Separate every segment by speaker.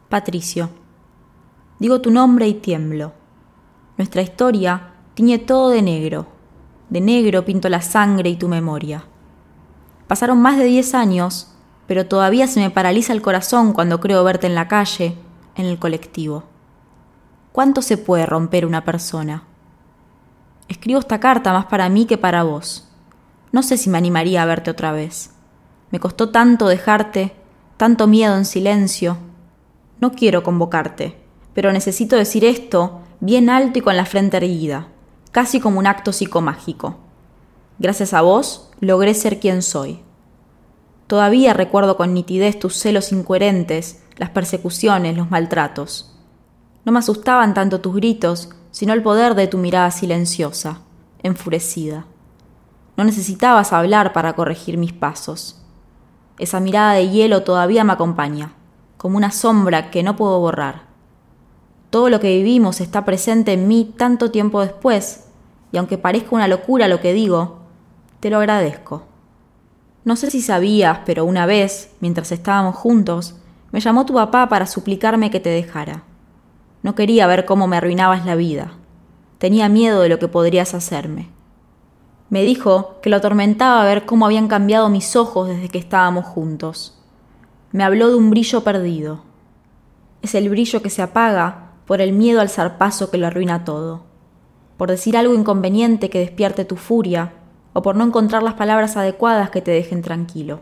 Speaker 1: Patricio. Digo tu nombre y tiemblo. Nuestra historia tiñe todo de negro. De negro pinto la sangre y tu memoria. Pasaron más de 10 años, pero todavía se me paraliza el corazón cuando creo verte en la calle, en el colectivo. ¿Cuánto se puede romper una persona? Escribo esta carta más para mí que para vos. No sé si me animaría a verte otra vez. Me costó tanto dejarte, tanto miedo en silencio. No quiero convocarte, pero necesito decir esto bien alto y con la frente erguida, casi como un acto psicomágico. Gracias a vos, logré ser quien soy. Todavía recuerdo con nitidez tus celos incoherentes, las persecuciones, los maltratos. No me asustaban tanto tus gritos, sino el poder de tu mirada silenciosa, enfurecida. No necesitabas hablar para corregir mis pasos. Esa mirada de hielo todavía me acompaña, como una sombra que no puedo borrar. Todo lo que vivimos está presente en mí tanto tiempo después, y aunque parezca una locura lo que digo, te lo agradezco. No sé si sabías, pero una vez, mientras estábamos juntos, me llamó tu papá para suplicarme que te dejara. No quería ver cómo me arruinabas la vida. Tenía miedo de lo que podrías hacerme. Me dijo que lo atormentaba ver cómo habían cambiado mis ojos desde que estábamos juntos. Me habló de un brillo perdido. Es el brillo que se apaga por el miedo al zarpazo que lo arruina todo. Por decir algo inconveniente que despierte tu furia, o por no encontrar las palabras adecuadas que te dejen tranquilo.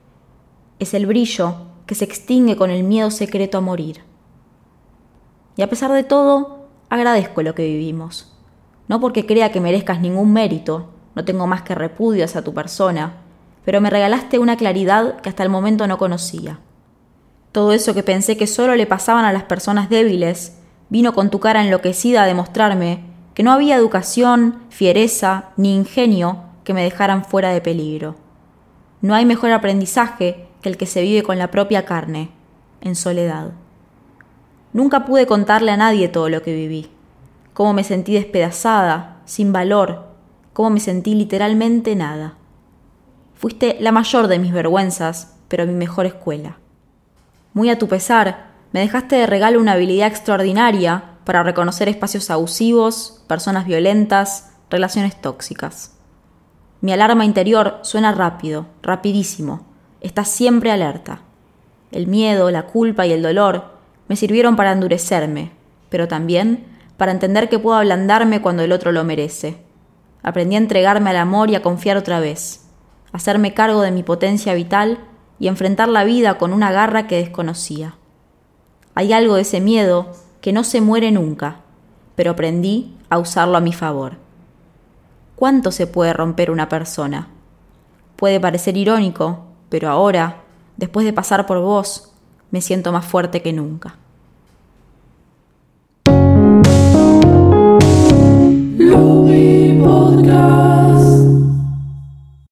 Speaker 1: Es el brillo que se extingue con el miedo secreto a morir. Y a pesar de todo, agradezco lo que vivimos. No porque crea que merezcas ningún mérito, no tengo más que repudio hacia tu persona, pero me regalaste una claridad que hasta el momento no conocía. Todo eso que pensé que solo le pasaban a las personas débiles, vino con tu cara enloquecida a demostrarme que no había educación, fiereza ni ingenio que me dejaran fuera de peligro. No hay mejor aprendizaje que el que se vive con la propia carne, en soledad. Nunca pude contarle a nadie todo lo que viví, cómo me sentí despedazada, sin valor, cómo me sentí literalmente nada. Fuiste la mayor de mis vergüenzas, pero mi mejor escuela. Muy a tu pesar, me dejaste de regalo una habilidad extraordinaria para reconocer espacios abusivos, personas violentas, relaciones tóxicas. Mi alarma interior suena rápido, rapidísimo. Está siempre alerta. El miedo, la culpa y el dolor me sirvieron para endurecerme, pero también para entender que puedo ablandarme cuando el otro lo merece. Aprendí a entregarme al amor y a confiar otra vez, a hacerme cargo de mi potencia vital y a enfrentar la vida con una garra que desconocía. Hay algo de ese miedo que no se muere nunca, pero aprendí a usarlo a mi favor. ¿Cuánto se puede romper una persona? Puede parecer irónico, pero ahora, después de pasar por vos, me siento más fuerte que nunca.